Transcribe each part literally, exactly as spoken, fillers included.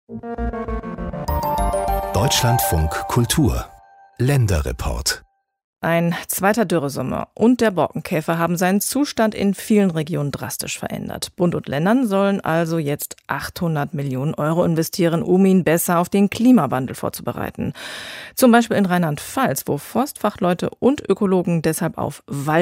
Deutschlandfunk Kultur Länderreport. Ein zweiter Dürresommer und der Borkenkäfer haben seinen Zustand in vielen Regionen drastisch verändert. Bund und Ländern sollen also jetzt achthundert Millionen Euro investieren, um ihn besser auf den Klimawandel vorzubereiten. Zum Beispiel in Rheinland-Pfalz, wo Forstfachleute und Ökologen deshalb auf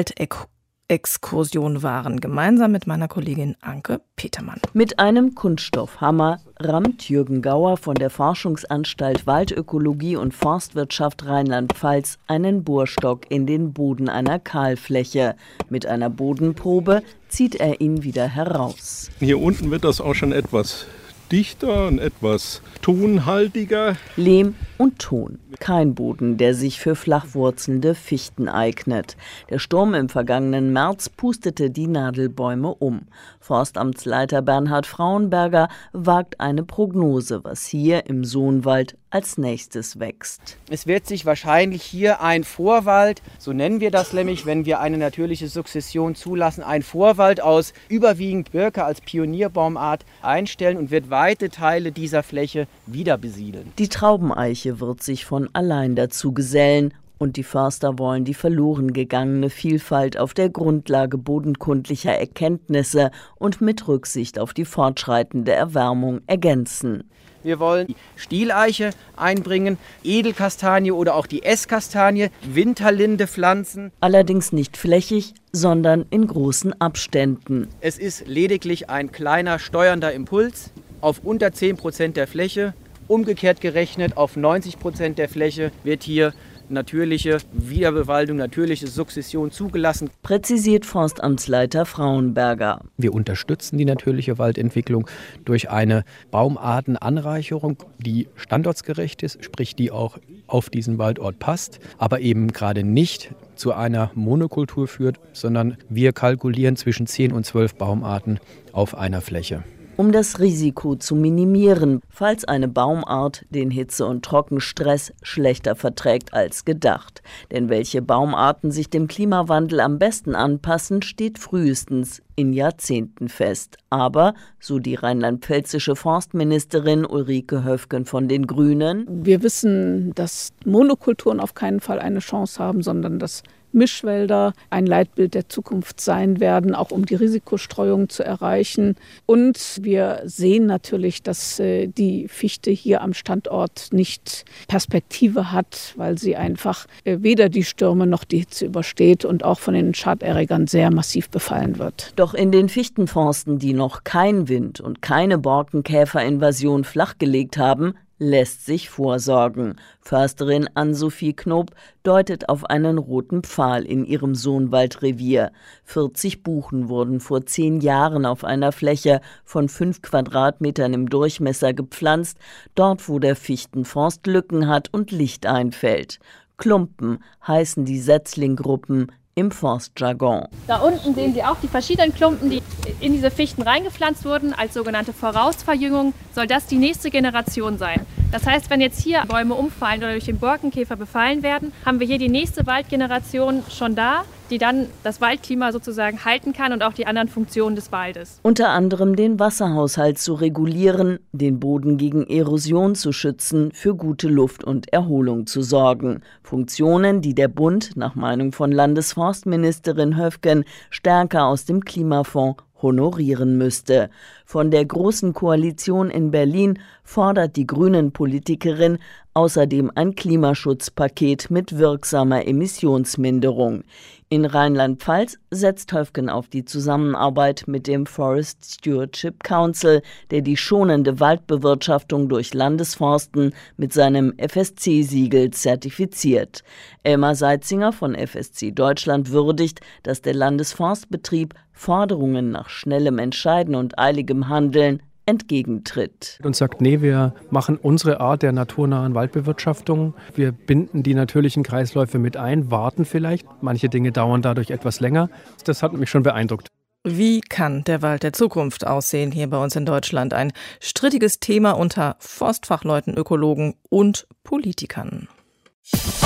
Waldexkursion waren, gemeinsam mit meiner Kollegin Anke Petermann. Mit einem Kunststoffhammer rammt Jürgen Gauer von der Forschungsanstalt Waldökologie und Forstwirtschaft Rheinland-Pfalz einen Bohrstock in den Boden einer Kahlfläche. Mit einer Bodenprobe zieht er ihn wieder heraus. Hier unten wird das auch schon etwas dichter und etwas tonhaltiger. Lehm und Ton. Kein Boden, der sich für flachwurzelnde Fichten eignet. Der Sturm im vergangenen März pustete die Nadelbäume um. Forstamtsleiter Bernhard Frauenberger wagt eine Prognose, was hier im Sohnwald als nächstes wächst. Es wird sich wahrscheinlich hier ein Vorwald, so nennen wir das nämlich, wenn wir eine natürliche Sukzession zulassen, ein Vorwald aus überwiegend Birke als Pionierbaumart einstellen und wird weite Teile dieser Fläche wieder besiedeln. Die Traubeneiche wird sich von allein dazu gesellen und die Förster wollen die verloren gegangene Vielfalt auf der Grundlage bodenkundlicher Erkenntnisse und mit Rücksicht auf die fortschreitende Erwärmung ergänzen. Wir wollen die Stieleiche einbringen, Edelkastanie oder auch die Esskastanie, Winterlinde pflanzen. Allerdings nicht flächig, sondern in großen Abständen. Es ist lediglich ein kleiner steuernder Impuls auf unter zehn Prozent der Fläche. Umgekehrt gerechnet auf neunzig Prozent der Fläche wird hier natürliche Wiederbewaldung, natürliche Sukzession zugelassen. Präzisiert Forstamtsleiter Frauenberger. Wir unterstützen die natürliche Waldentwicklung durch eine Baumartenanreicherung, die standortsgerecht ist, sprich die auch auf diesen Waldort passt, aber eben gerade nicht zu einer Monokultur führt, sondern wir kalkulieren zwischen zehn und zwölf Baumarten auf einer Fläche. Um das Risiko zu minimieren, falls eine Baumart den Hitze- und Trockenstress schlechter verträgt als gedacht. Denn welche Baumarten sich dem Klimawandel am besten anpassen, steht frühestens in Jahrzehnten fest. Aber, so die rheinland-pfälzische Forstministerin Ulrike Höfgen von den Grünen: Wir wissen, dass Monokulturen auf keinen Fall eine Chance haben, sondern dass Mischwälder ein Leitbild der Zukunft sein werden, auch um die Risikostreuung zu erreichen. Und wir sehen natürlich, dass äh, die Fichte hier am Standort nicht Perspektive hat, weil sie einfach äh, weder die Stürme noch die Hitze übersteht und auch von den Schaderregern sehr massiv befallen wird. Doch in den Fichtenforsten, die noch kein Wind und keine Borkenkäferinvasion flachgelegt haben, lässt sich vorsorgen. Försterin Ann-Sophie Knob deutet auf einen roten Pfahl in ihrem Sohnwaldrevier. vierzig Buchen wurden vor zehn Jahren auf einer Fläche von fünf Quadratmetern im Durchmesser gepflanzt, dort wo der Fichtenforst Lücken hat und Licht einfällt. Klumpen heißen die Setzlinggruppen im Forstjargon. Da unten sehen Sie auch die verschiedenen Klumpen, die in diese Fichten reingepflanzt wurden. Als sogenannte Vorausverjüngung soll das die nächste Generation sein. Das heißt, wenn jetzt hier Bäume umfallen oder durch den Borkenkäfer befallen werden, haben wir hier die nächste Waldgeneration schon da, die dann das Waldklima sozusagen halten kann und auch die anderen Funktionen des Waldes. Unter anderem den Wasserhaushalt zu regulieren, den Boden gegen Erosion zu schützen, für gute Luft und Erholung zu sorgen. Funktionen, die der Bund nach Meinung von Landesforstministerin Höfgen stärker aus dem Klimafonds honorieren müsste. Von der Großen Koalition in Berlin fordert die Grünen-Politikerin außerdem ein Klimaschutzpaket mit wirksamer Emissionsminderung. In Rheinland-Pfalz setzt Höfgen auf die Zusammenarbeit mit dem Forest Stewardship Council, der die schonende Waldbewirtschaftung durch Landesforsten mit seinem F S C-Siegel zertifiziert. Elmar Seitzinger von F S C Deutschland würdigt, dass der Landesforstbetrieb Forderungen nach schnellem Entscheiden und eiligem Handeln entgegentritt. Und sagt, nee, wir machen unsere Art der naturnahen Waldbewirtschaftung. Wir binden die natürlichen Kreisläufe mit ein, warten vielleicht. Manche Dinge dauern dadurch etwas länger. Das hat mich schon beeindruckt. Wie kann der Wald der Zukunft aussehen hier bei uns in Deutschland? Ein strittiges Thema unter Forstfachleuten, Ökologen und Politikern.